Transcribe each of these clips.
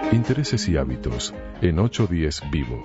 Intereses y hábitos en 810 Vivo.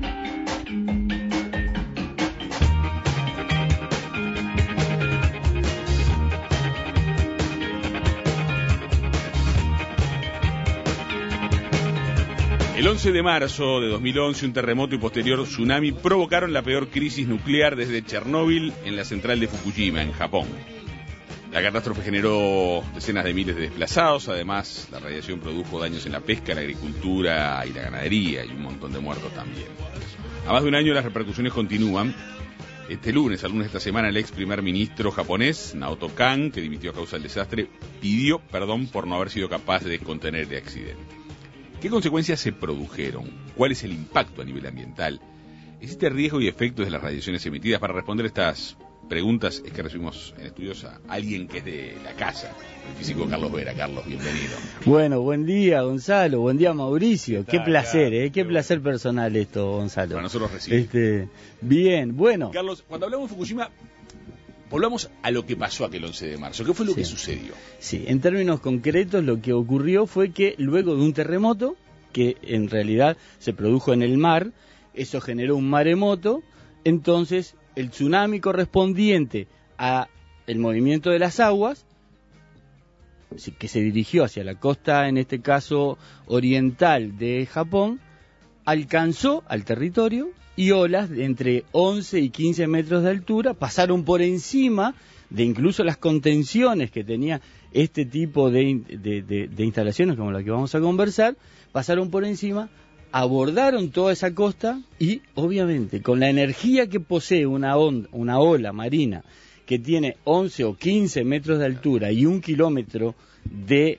El 11 de marzo de 2011, un terremoto y posterior tsunami provocaron la peor crisis nuclear desde Chernóbil en la central de Fukushima, en Japón. La catástrofe generó decenas de miles de desplazados, además la radiación produjo daños en la pesca, la agricultura y la ganadería, y un montón de muertos también. A más de un año las repercusiones continúan. Este lunes, al lunes de esta semana, el ex primer ministro japonés, Naoto Kan, que dimitió a causa del desastre, pidió perdón por no haber sido capaz de contener el accidente. ¿Qué consecuencias se produjeron? ¿Cuál es el impacto a nivel ambiental? ¿Existe riesgo y efectos de las radiaciones emitidas? Para responder estas preguntas es que recibimos en estudios a alguien que es de la casa, el físico Carlos Vera. Carlos, bienvenido. Bueno, buen día Gonzalo, buen día Mauricio. Qué placer, qué placer personal esto, Gonzalo. Para nosotros recibir. Bien, bueno. Carlos, cuando hablamos de Fukushima, volvamos a lo que pasó aquel 11 de marzo. ¿Qué fue lo que sucedió? Sí, en términos concretos lo que ocurrió fue que luego de un terremoto, que en realidad se produjo en el mar, eso generó un maremoto, entonces el tsunami correspondiente a el movimiento de las aguas, que se dirigió hacia la costa, en este caso oriental de Japón, alcanzó al territorio y olas de entre 11 y 15 metros de altura pasaron por encima de incluso las contenciones que tenía este tipo de instalaciones como la que vamos a conversar, pasaron por encima, abordaron toda esa costa y obviamente con la energía que posee una ola marina que tiene 11 o 15 metros de altura y 1 kilómetro de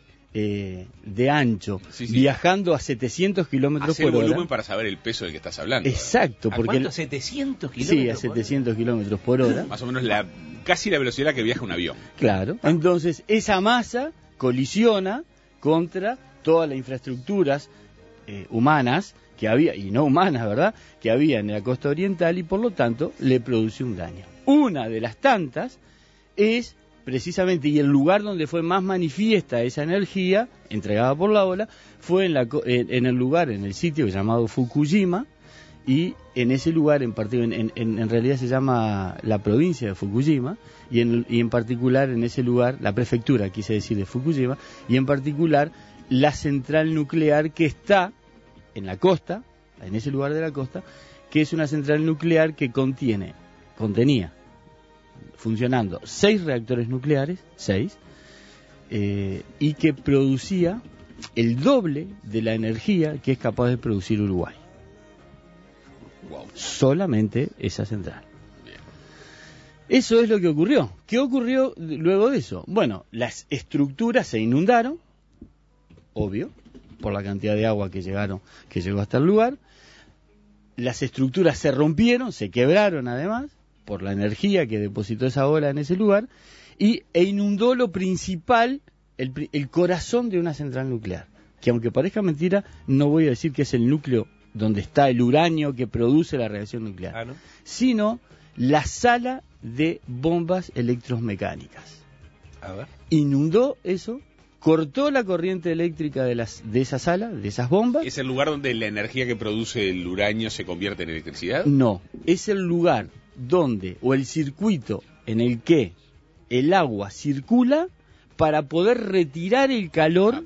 ancho, viajando a 700 kilómetros por hora. Hacer volumen para saber el peso del que estás hablando. Exacto. ¿A porque cuánto? ¿700 kilómetros? Sí, a 700 kilómetros por hora. Más o menos casi la velocidad que viaja un avión. Claro. Entonces, esa masa colisiona contra todas las infraestructuras humanas que había, y no humanas, ¿verdad?, que había en la costa oriental y por lo tanto le produce un daño. Una de las tantas es precisamente, y el lugar donde fue más manifiesta esa energía entregada por la ola, fue en el sitio llamado Fukushima, y en ese lugar en realidad se llama la provincia de Fukushima, y en particular en ese lugar, la prefectura, quise decir, de Fukushima, y en particular la central nuclear que está en la costa, en ese lugar de la costa, que es una central nuclear que contenía funcionando 6 reactores nucleares, 6, y que producía el doble de la energía que es capaz de producir Uruguay. Wow. Solamente esa central. Bien. Eso es lo que ocurrió. ¿Qué ocurrió luego de eso? Bueno, las estructuras se inundaron, obvio, por la cantidad de agua que llegó hasta el lugar. Las estructuras se rompieron, se quebraron además, por la energía que depositó esa ola en ese lugar, e inundó lo principal, el corazón de una central nuclear, que aunque parezca mentira, no voy a decir que es el núcleo donde está el uranio que produce la reacción nuclear, ¿no?, sino la sala de bombas electromecánicas. A ver. Inundó eso, cortó la corriente eléctrica de esa sala, de esas bombas. ¿Es el lugar donde la energía que produce el uranio se convierte en electricidad? No, es el lugar donde, o el circuito en el que el agua circula para poder retirar el calor,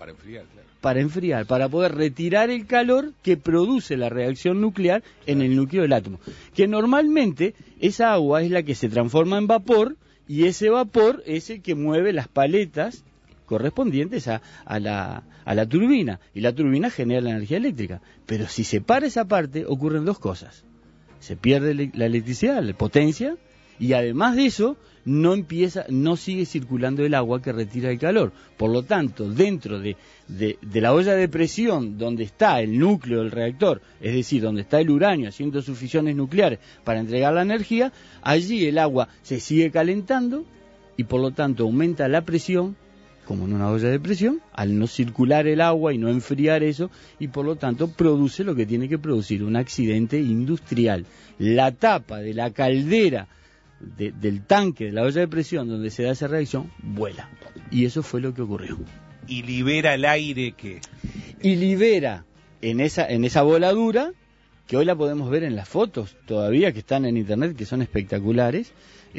para poder retirar el calor que produce la reacción nuclear en el núcleo del átomo, que normalmente esa agua es la que se transforma en vapor, y ese vapor es el que mueve las paletas correspondientes a la turbina, y la turbina genera la energía eléctrica. Pero si se para esa parte, ocurren dos cosas: se pierde la electricidad, la potencia, y además de eso no sigue circulando el agua que retira el calor. Por lo tanto, dentro de la olla de presión donde está el núcleo del reactor, es decir, donde está el uranio haciendo sus fisiones nucleares para entregar la energía, allí el agua se sigue calentando y por lo tanto aumenta la presión, como en una olla de presión, al no circular el agua y no enfriar eso, y por lo tanto produce lo que tiene que producir, un accidente industrial. La tapa de la caldera del tanque de la olla de presión donde se da esa reacción vuela, y eso fue lo que ocurrió. Y libera el aire que... Y libera en esa voladura, que hoy la podemos ver en las fotos todavía que están en internet, que son espectaculares,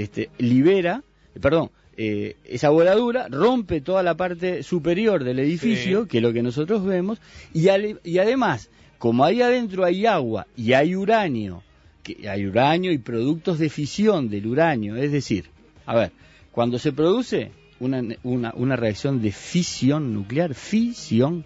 esa voladura rompe toda la parte superior del edificio, que es lo que nosotros vemos, y además, como ahí adentro hay agua y hay uranio y productos de fisión del uranio, es decir, a ver, cuando se produce una reacción de fisión nuclear, fisión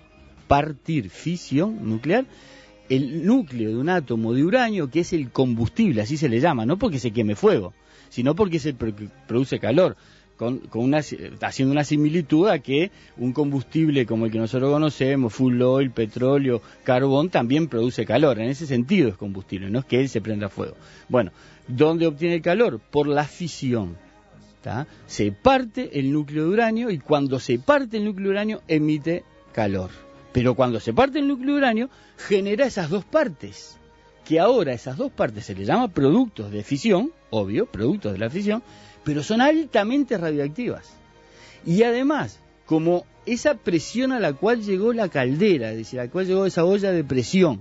nuclear, el núcleo de un átomo de uranio, que es el combustible, así se le llama, no porque se queme fuego, sino porque se produce calor, haciendo una similitud a que un combustible como el que nosotros conocemos, fuel oil, petróleo, carbón, también produce calor. En ese sentido es combustible, no es que él se prenda fuego. Bueno, ¿dónde obtiene el calor? Por la fisión. ¿Tá? Se parte el núcleo de uranio y cuando se parte el núcleo de uranio emite calor. Pero cuando se parte el núcleo de uranio genera esas dos partes, que ahora esas dos partes se les llama productos de fisión, obvio, productos de la fisión, pero son altamente radioactivas. Y además, como esa presión a la cual llegó la caldera, es decir, a la cual llegó esa olla de presión,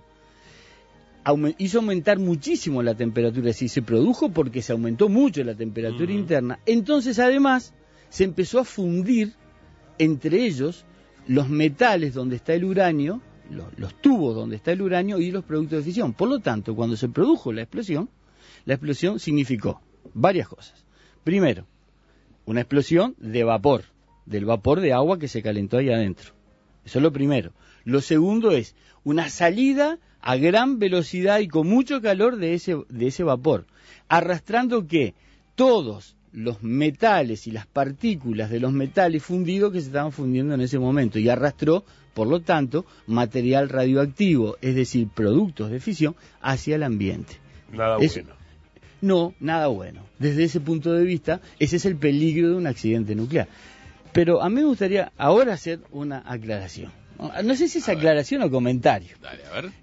hizo aumentar muchísimo la temperatura, es decir, se produjo porque se aumentó mucho la temperatura interna, entonces además se empezó a fundir entre ellos los metales donde está el uranio, los tubos donde está el uranio y los productos de fisión. Por lo tanto, cuando se produjo la explosión significó varias cosas. Primero, una explosión de vapor, del vapor de agua que se calentó ahí adentro. Eso es lo primero. Lo segundo es una salida a gran velocidad y con mucho calor de ese vapor, arrastrando que todos los metales y las partículas de los metales fundidos que se estaban fundiendo en ese momento, y arrastró, por lo tanto, material radioactivo, es decir, productos de fisión, hacia el ambiente. Nada bueno. No, nada bueno. Desde ese punto de vista, ese es el peligro de un accidente nuclear. Pero a mí me gustaría ahora hacer una aclaración. No sé si es aclaración o comentario. Dale, a ver.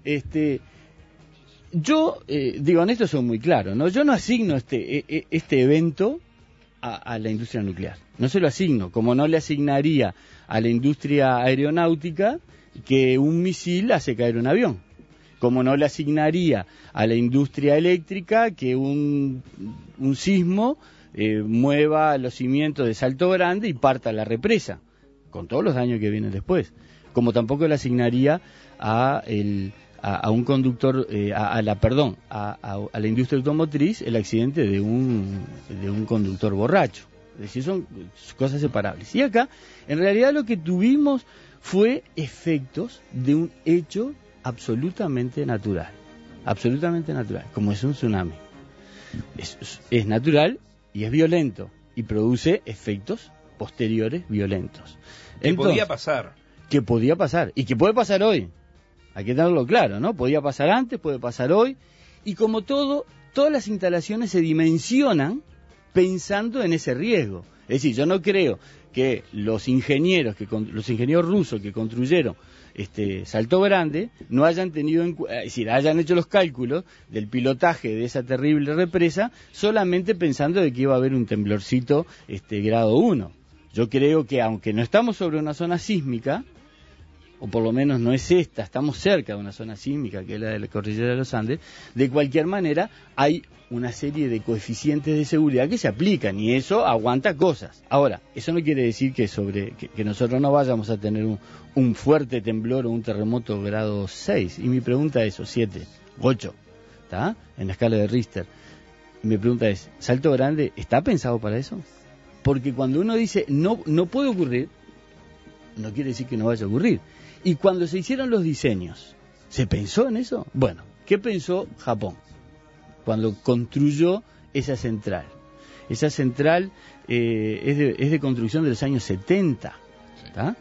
Yo, en esto soy muy claro, ¿no? Yo no asigno este evento a la industria nuclear. No se lo asigno, como no le asignaría a la industria aeronáutica que un misil hace caer un avión. Como no le asignaría a la industria eléctrica que un sismo mueva los cimientos de Salto Grande y parta la represa, con todos los daños que vienen después. Como tampoco le asignaría a un conductor, a la industria automotriz el accidente de un conductor borracho. Es decir, son cosas separables. Y acá, en realidad, lo que tuvimos fue efectos de un hecho absolutamente natural, como es un tsunami. Es natural y es violento y produce efectos posteriores violentos. Podía pasar. Que podía pasar y que puede pasar hoy. Hay que tenerlo claro, ¿no? Podía pasar antes, puede pasar hoy, y como todas las instalaciones se dimensionan pensando en ese riesgo. Es decir, yo no creo que los ingenieros rusos que construyeron Salto Grande no hayan tenido hayan hecho los cálculos del pilotaje de esa terrible represa solamente pensando de que iba a haber un temblorcito grado 1. Yo creo que aunque no estamos sobre una zona sísmica, o por lo menos no es esta, estamos cerca de una zona sísmica que es la de la cordillera de los Andes, de cualquier manera hay una serie de coeficientes de seguridad que se aplican y eso aguanta cosas. Ahora, eso no quiere decir que nosotros no vayamos a tener un fuerte temblor o un terremoto grado 6. Y mi pregunta es, 7, 8, ¿está? En la escala de Richter. Y mi pregunta es, ¿Salto Grande está pensado para eso? Porque cuando uno dice no puede ocurrir, no quiere decir que no vaya a ocurrir. Y cuando se hicieron los diseños, ¿se pensó en eso? Bueno, ¿qué pensó Japón cuando construyó esa central? Esa central es de construcción de los años 70. ¿Tá?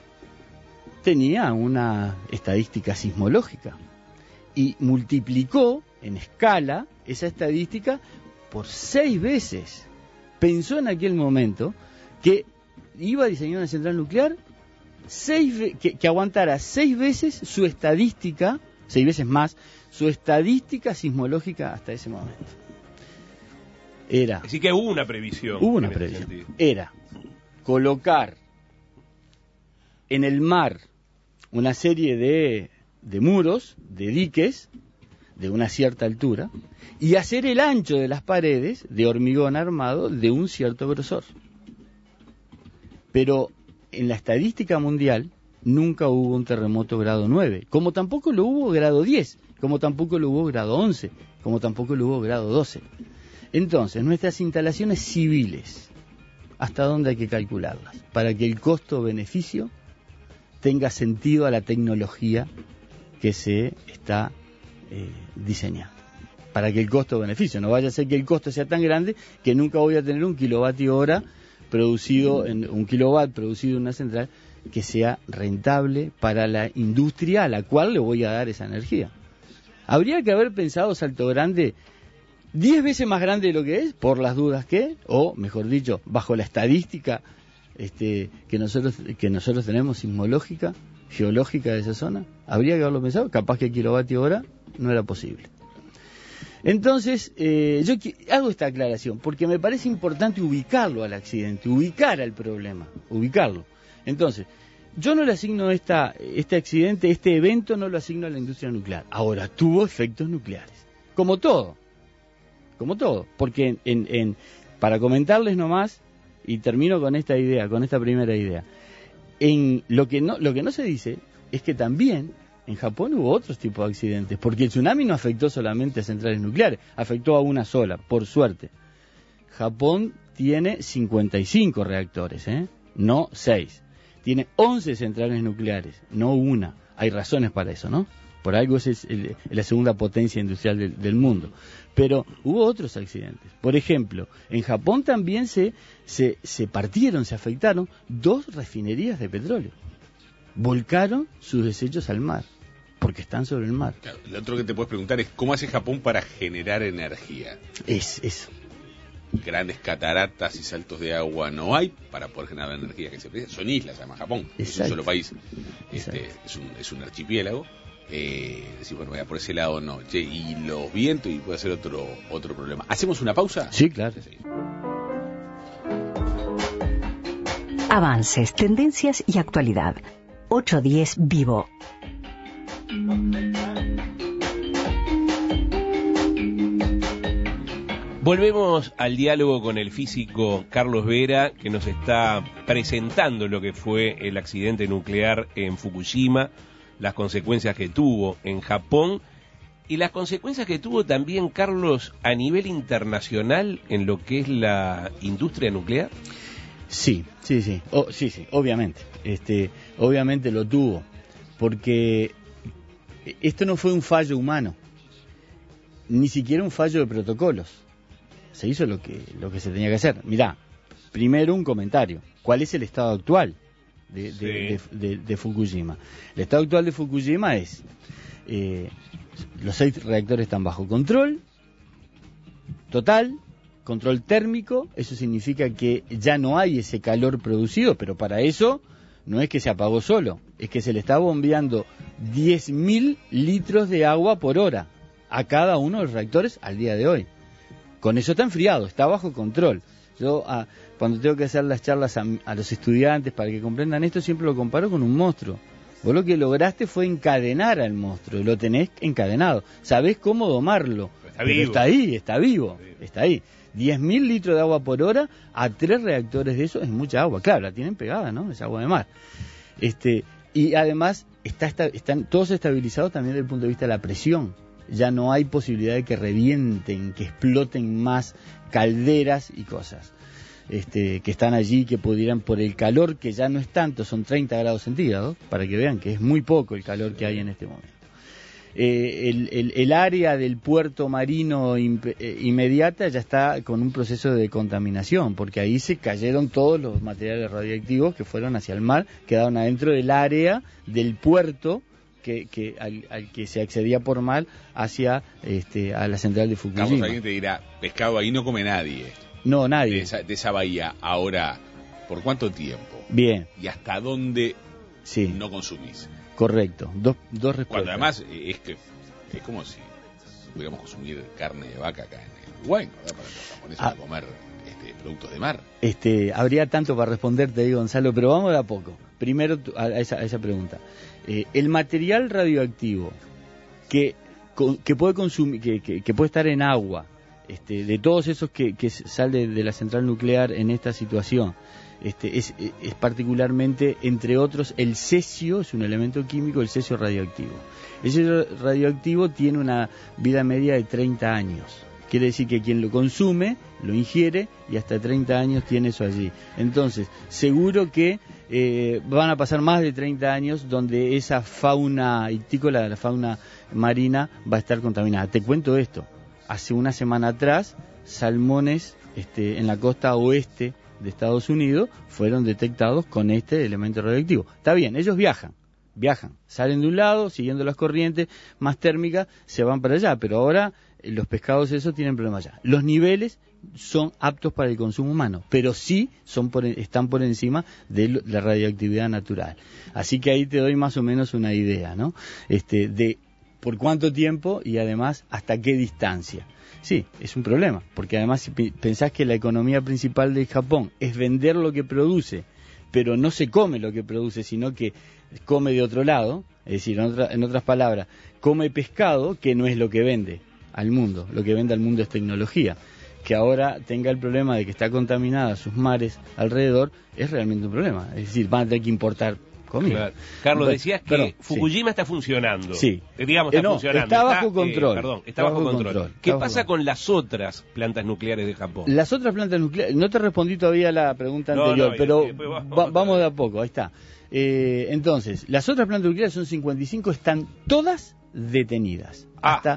Tenía una estadística sismológica y multiplicó en escala esa estadística por 6 veces. Pensó en aquel momento que iba a diseñar una central nuclear que aguantara 6 veces su estadística, 6 veces más, su estadística sismológica hasta ese momento. Así que hubo una previsión. Era colocar en el mar una serie de de muros, de diques, de una cierta altura, y hacer el ancho de las paredes de hormigón armado de un cierto grosor. Pero en la estadística mundial nunca hubo un terremoto grado 9, como tampoco lo hubo grado 10, como tampoco lo hubo grado 11, como tampoco lo hubo grado 12. Entonces, nuestras instalaciones civiles, ¿hasta dónde hay que calcularlas? Para que el costo-beneficio tenga sentido a la tecnología que se está diseñando. Para que el costo-beneficio, no vaya a ser que el costo sea tan grande que nunca voy a tener un kilovatio hora producido, un kilowatt producido en una central que sea rentable para la industria a la cual le voy a dar esa energía. Habría que haber pensado Salto Grande 10 veces más grande de lo que es, por las dudas que, o mejor dicho, bajo la estadística que nosotros tenemos sismológica, geológica de esa zona. Habría que haberlo pensado, capaz que el kilovatio hora no era posible. Entonces, yo hago esta aclaración porque me parece importante ubicarlo al accidente, ubicar al problema, ubicarlo. Entonces, yo no le asigno este accidente, este evento no lo asigno a la industria nuclear. Ahora, tuvo efectos nucleares, como todo, porque para comentarles nomás, y termino con esta idea, con esta primera idea, lo que no se dice es que también en Japón hubo otros tipos de accidentes, porque el tsunami no afectó solamente a centrales nucleares, afectó a una sola, por suerte. Japón tiene 55 reactores, no 6. Tiene 11 centrales nucleares, no una. Hay razones para eso, ¿no? Por algo es la segunda potencia industrial del mundo. Pero hubo otros accidentes. Por ejemplo, en Japón también se afectaron 2 refinerías de petróleo. Volcaron sus desechos al mar, porque están sobre el mar. Claro, lo otro que te puedes preguntar es ¿cómo hace Japón para generar energía? Es eso. Grandes cataratas y saltos de agua no hay para poder generar la energía que se precisa. Son islas, además Japón, es un solo país, es un archipiélago. Decir, bueno, vaya por ese lado no. Che, y los vientos, y puede ser otro problema. ¿Hacemos una pausa? Sí, claro. Sí. Avances, tendencias y actualidad. 810 Vivo. Volvemos al diálogo con el físico Carlos Vera, que nos está presentando lo que fue el accidente nuclear en Fukushima, las consecuencias que tuvo en Japón y las consecuencias que tuvo también, Carlos, a nivel internacional en lo que es la industria nuclear. Sí, obviamente. Obviamente lo tuvo, porque esto no fue un fallo humano, ni siquiera un fallo de protocolos. Se hizo lo que se tenía que hacer. Mirá, primero un comentario. ¿Cuál es el estado actual de Fukushima? El estado actual de Fukushima es los 6 reactores están bajo control total, control térmico. Eso significa que ya no hay ese calor producido, pero para eso no es que se apagó solo, es que se le está bombeando 10.000 litros de agua por hora a cada uno de los reactores al día de hoy. Con eso está enfriado, está bajo control. Yo cuando tengo que hacer las charlas a los estudiantes para que comprendan esto, siempre lo comparo con un monstruo. Vos lo que lograste fue encadenar al monstruo, lo tenés encadenado. Sabés cómo domarlo, pero está vivo. 10.000 litros de agua por hora a 3 reactores de eso es mucha agua. Claro, la tienen pegada, ¿no? Es agua de mar. Y además están todos estabilizados también desde el punto de vista de la presión. Ya no hay posibilidad de que revienten, que exploten más calderas y cosas que están allí, que pudieran, por el calor que ya no es tanto, son 30 grados centígrados, para que vean que es muy poco el calor que hay en este momento. El área del puerto marino inmediata ya está con un proceso de contaminación, porque ahí se cayeron todos los materiales radiactivos que fueron hacia el mar, quedaron adentro del área del puerto al que se accedía por mar hacia a la central de Fukushima. Carlos, alguien te dirá, pescado ahí no come nadie. No, nadie. De esa bahía. Ahora, ¿por cuánto tiempo? Bien. ¿Y hasta dónde no consumís? Correcto. Dos respuestas. Cuando además es como si pudiéramos consumir carne de vaca acá en Uruguay, ¿no? Para los japoneses a comer productos de mar. Habría tanto para responderte ahí, Gonzalo, pero vamos de a poco. Primero a esa pregunta. El material radioactivo que puede consumir, que puede estar en agua, de todos esos que sale de la central nuclear en esta situación, es particularmente, entre otros, el cesio, es un elemento químico, el cesio radioactivo. El cesio radioactivo tiene una vida media de 30 años. Quiere decir que quien lo consume, lo ingiere y hasta 30 años tiene eso allí. Entonces, seguro que van a pasar más de 30 años donde esa fauna ictícola, la fauna marina, va a estar contaminada. Te cuento esto. Hace una semana atrás, salmones en la costa oeste de Estados Unidos fueron detectados con este elemento radioactivo. Está bien, ellos viajan, salen de un lado, siguiendo las corrientes más térmicas, se van para allá, pero ahora los pescados esos tienen problemas allá. Los niveles son aptos para el consumo humano, pero sí están por encima de la radioactividad natural. Así que ahí te doy más o menos una idea, ¿no? De por cuánto tiempo y además hasta qué distancia. Sí, es un problema, porque además si pensás que la economía principal de Japón es vender lo que produce, pero no se come lo que produce, sino que come de otro lado, es decir, en otras palabras, come pescado que no es lo que vende al mundo, lo que vende al mundo es tecnología. Que ahora tenga el problema de que está contaminada sus mares alrededor es realmente un problema, es decir, van a tener que importar comida. Claro. Carlos, decías que Fukushima está funcionando. Sí. Digamos, está funcionando. Está bajo control. Está bajo control. ¿Qué pasa con las otras plantas nucleares de Japón? Las otras plantas nucleares, no te respondí todavía la pregunta anterior, pero vamos de a poco, ahí está. Entonces, las otras plantas nucleares son 55, están todas detenidas.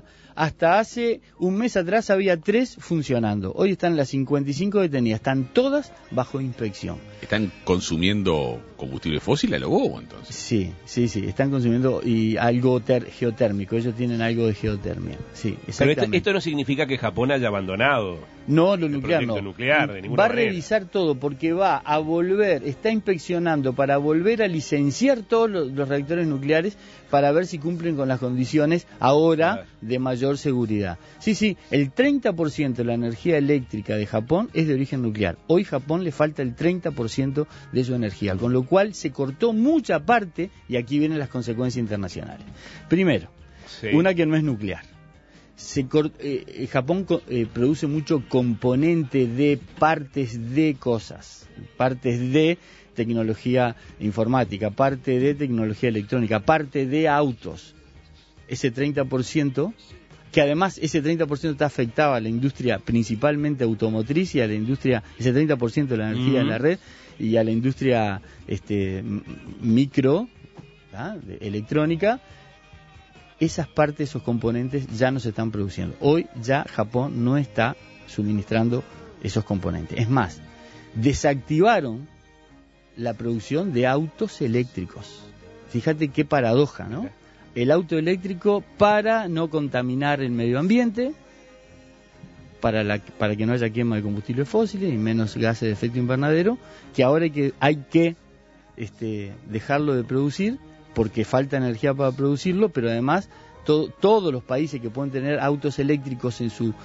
Hasta hace un mes atrás había 3 funcionando. Hoy están las 55 detenidas. Están todas bajo inspección. ¿Están consumiendo combustible fósil a lo bobo, entonces? Sí. Están consumiendo y algo geotérmico. Ellos tienen algo de geotermia. Sí, exactamente. Pero esto no significa que Japón haya abandonado. No, lo nuclear no. Nuclear, de ninguna va manera. A revisar todo porque va a volver, está inspeccionando para volver a licenciar todos los reactores nucleares para ver si cumplen con las condiciones ahora de mayor seguridad. Sí, el 30% de la energía eléctrica de Japón es de origen nuclear. Hoy Japón le falta el 30% de su energía, con lo cual se cortó mucha parte y aquí vienen las consecuencias internacionales. Primero, una que no es nuclear. Japón produce mucho componente de partes de cosas, partes de tecnología informática, parte de tecnología electrónica, parte de autos. Ese 30%, que además ese 30% está afectado a la industria principalmente automotriz y a la industria, ese 30% de la energía de la red y a la industria micro, electrónica. Esas partes, esos componentes ya no se están produciendo. Hoy ya Japón no está suministrando esos componentes. Es más, desactivaron la producción de autos eléctricos. Fíjate qué paradoja, ¿no? El auto eléctrico para no contaminar el medio ambiente, para que no haya quema de combustibles fósiles y menos gases de efecto invernadero, que ahora hay que dejarlo de producir porque falta energía para producirlo, pero además todos los países que pueden tener autos eléctricos en su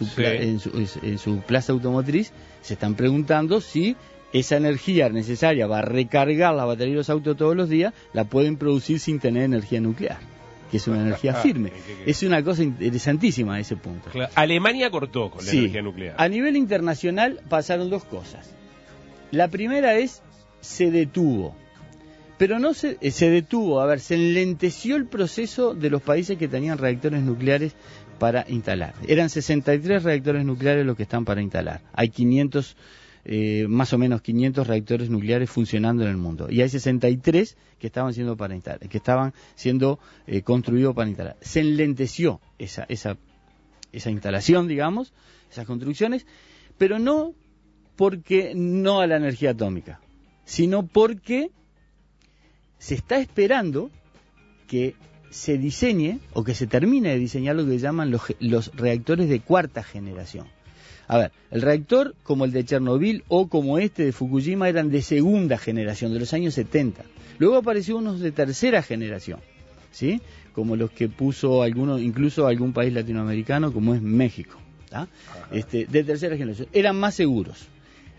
plaza automotriz se están preguntando si esa energía necesaria para recargar la batería de los autos todos los días la pueden producir sin tener energía nuclear, que es una energía firme. Es una cosa interesantísima ese punto. Claro. Alemania cortó con la energía nuclear. A nivel internacional pasaron 2 cosas. La primera es, se detuvo. Pero no se detuvo, se enlenteció el proceso de los países que tenían reactores nucleares para instalar. Eran 63 reactores nucleares los que están para instalar. Hay 500, más o menos 500 reactores nucleares funcionando en el mundo. Y hay 63 que estaban siendo para instalar, que estaban siendo construidos para instalar. Se enlenteció esa instalación, digamos, esas construcciones, pero no porque no a la energía atómica, sino porque se está esperando que se diseñe o que se termine de diseñar lo que llaman los reactores de 4ª generación. El reactor como el de Chernobyl o como este de Fukushima eran de 2ª generación, de los años 70. Luego apareció unos de 3ª generación, ¿sí? Como los que puso incluso algún país latinoamericano como es México, de 3ª generación. Eran más seguros.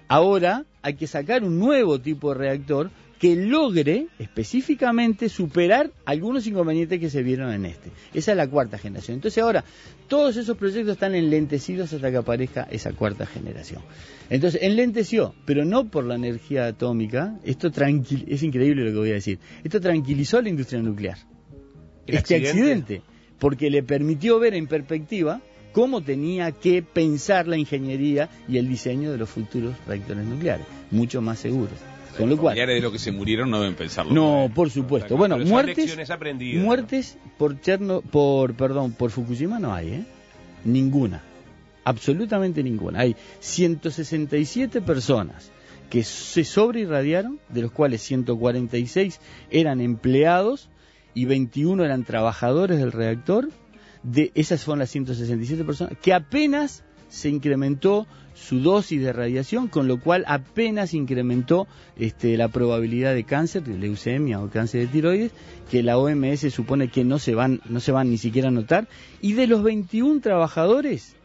Ahora hay que sacar un nuevo tipo de reactor que logre específicamente superar algunos inconvenientes que se vieron en este. Esa es la cuarta generación. Entonces ahora todos esos proyectos están enlentecidos hasta que aparezca esa cuarta generación. Entonces enlenteció, pero no por la energía atómica. Esto es increíble lo que voy a decir. Esto tranquilizó a la industria nuclear. Este accidente, porque le permitió ver en perspectiva cómo tenía que pensar la ingeniería y el diseño de los futuros reactores nucleares, mucho más seguros. Con lo cual, de los que se murieron no deben pensarlo. No, por supuesto. Bueno, muertes ¿no? por Fukushima no hay, ¿eh? Ninguna. Absolutamente ninguna. Hay 167 personas que se sobreirradiaron, de los cuales 146 eran empleados y 21 eran trabajadores del reactor. Esas fueron las 167 personas que apenas se incrementó su dosis de radiación, con lo cual apenas incrementó la probabilidad de cáncer, de leucemia o cáncer de tiroides, que la OMS supone que no se van ni siquiera a notar. Y de los 21 trabajadores,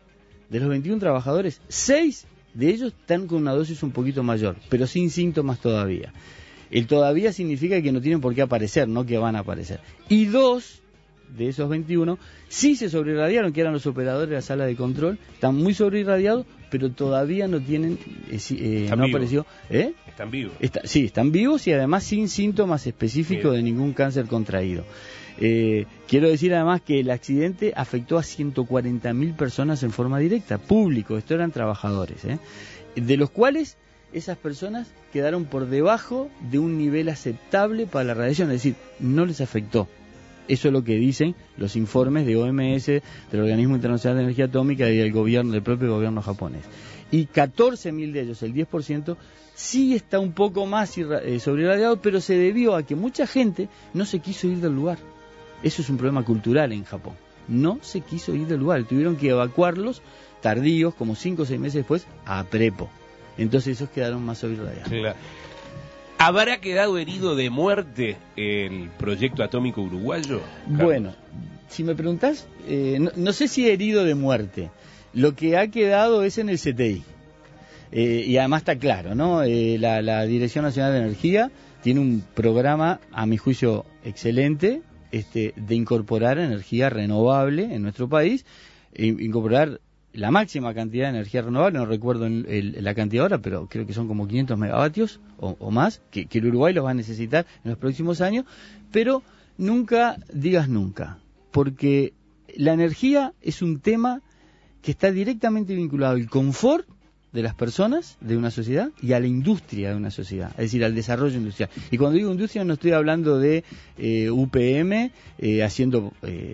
6 de ellos están con una dosis un poquito mayor, pero sin síntomas todavía. El todavía significa que no tienen por qué aparecer, no que van a aparecer. Y 2 de esos 21 sí se sobreirradiaron, que eran los operadores de la sala de control, están muy sobreirradiados, pero todavía no tienen, no apareció. Están vivos. Sí, están vivos y además sin síntomas específicos de ningún cáncer contraído. Quiero decir además que el accidente afectó a 140.000 personas en forma directa, público, esto eran trabajadores, de los cuales esas personas quedaron por debajo de un nivel aceptable para la radiación, es decir, no les afectó. Eso es lo que dicen los informes de OMS, del Organismo Internacional de Energía Atómica y del propio gobierno japonés. Y 14.000 de ellos, el 10%, sí está un poco más sobreirradiado, pero se debió a que mucha gente no se quiso ir del lugar. Eso es un problema cultural en Japón. No se quiso ir del lugar, tuvieron que evacuarlos tardíos, como 5 o 6 meses después, a Prepo. Entonces esos quedaron más sobreirradiados. Claro. ¿Habrá quedado herido de muerte el proyecto atómico uruguayo, Carlos? Bueno, si me preguntás, no sé si herido de muerte. Lo que ha quedado es en el CTI. Y además está claro, ¿no? La Dirección Nacional de Energía tiene un programa, a mi juicio, excelente, de incorporar energía renovable en nuestro país, incorporar la máxima cantidad de energía renovable, no recuerdo la cantidad ahora, pero creo que son como 500 megavatios o más, que el Uruguay los va a necesitar en los próximos años, pero nunca digas nunca, porque la energía es un tema que está directamente vinculado al confort de las personas de una sociedad y a la industria de una sociedad, es decir, al desarrollo industrial. Y cuando digo industria no estoy hablando de UPM haciendo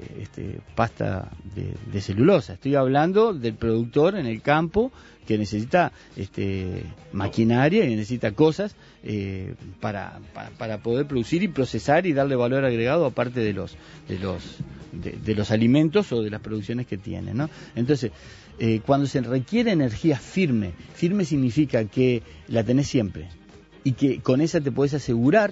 pasta de celulosa, estoy hablando del productor en el campo que necesita maquinaria y necesita cosas para poder producir y procesar y darle valor agregado aparte de los alimentos o de las producciones que tiene, ¿no? Entonces, cuando se requiere energía firme significa que la tenés siempre y que con esa te puedes asegurar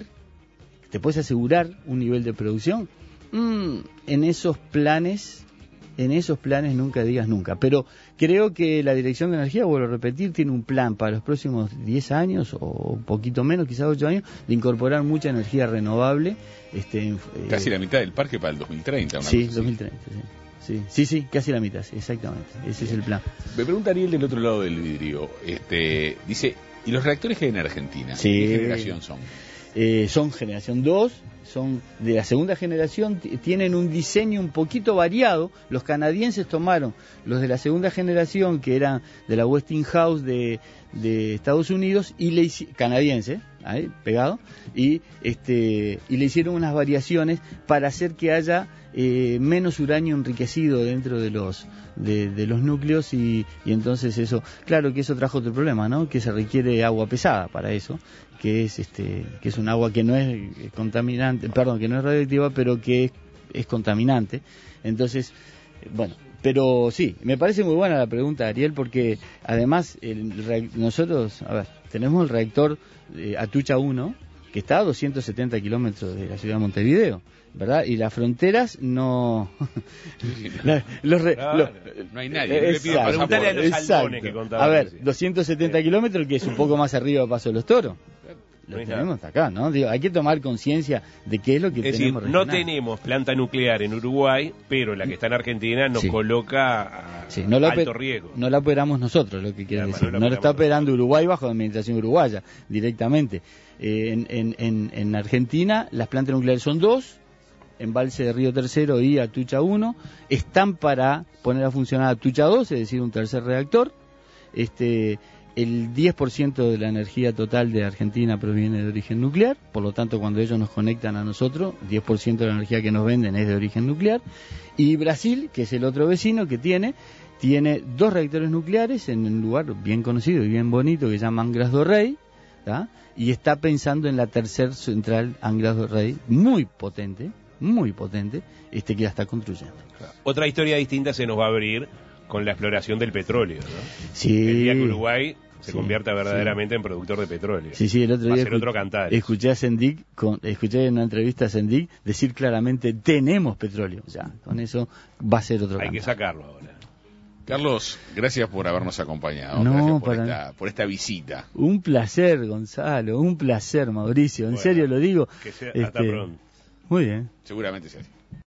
un nivel de producción. En esos planes nunca digas nunca, pero creo que la Dirección de Energía, vuelvo a repetir, tiene un plan para los próximos 10 años o un poquito menos, quizás 8 años, de incorporar mucha energía renovable. Casi la mitad del parque para el 2030. Sí, 2030, sí, casi la mitad, sí, exactamente, ese es el plan. Me pregunta Ariel del otro lado del vidrio, dice, ¿y los reactores que hay en Argentina? Sí. ¿Qué generación son? Son generación 2, son de la segunda generación, tienen un diseño un poquito variado. Los canadienses tomaron los de la segunda generación, que eran de la Westinghouse de Estados Unidos, y canadiense, ahí, pegado, y le hicieron unas variaciones para hacer que haya menos uranio enriquecido dentro de los núcleos y entonces eso, claro que eso trajo otro problema, ¿no? Que se requiere agua pesada para eso, que es un agua que no es contaminante, que no es radioactiva, pero que es contaminante. Entonces, bueno, pero sí, me parece muy buena la pregunta, Ariel, porque además nosotros, tenemos el reactor Atucha 1, que está a 270 kilómetros de la ciudad de Montevideo, ¿verdad? Y las fronteras no... no hay nadie. Preguntale a los halcones que contaban. A ver, 270 kilómetros, que es un poco más arriba de Paso de los Toros. Lo tenemos acá, ¿no? Digo, hay que tomar conciencia de qué es lo que tenemos. Decir, no tenemos planta nuclear en Uruguay, pero la que está en Argentina nos coloca a alto riesgo. No la operamos nosotros, lo que quiere decir. No lo está operando Uruguay bajo administración uruguaya, directamente. En Argentina, las plantas nucleares son 2, Embalse de Río Tercero y Atucha 1. Están para poner a funcionar Atucha 2, es decir, un tercer reactor. El 10% de la energía total de Argentina proviene de origen nuclear, por lo tanto cuando ellos nos conectan a nosotros, 10% de la energía que nos venden es de origen nuclear. Y Brasil, que es el otro vecino que tiene 2 reactores nucleares en un lugar bien conocido y bien bonito que se llama Angra do Rei, ¿tá? Y está pensando en la tercer central Angra do Rei, muy potente, que la está construyendo. Otra historia distinta se nos va a abrir con la exploración del petróleo, ¿no? Sí. El día que Uruguay se convierta verdaderamente en productor de petróleo. Sí, el otro día otro cantar. Escuché en una entrevista a Sendik decir claramente, tenemos petróleo. Ya, con eso va a ser otro cantar. Hay que sacarlo ahora. Carlos, gracias por habernos acompañado. No, gracias por esta visita. Un placer, Gonzalo, un placer, Mauricio. En serio lo digo. Que sea hasta pronto. Muy bien. Seguramente sea así.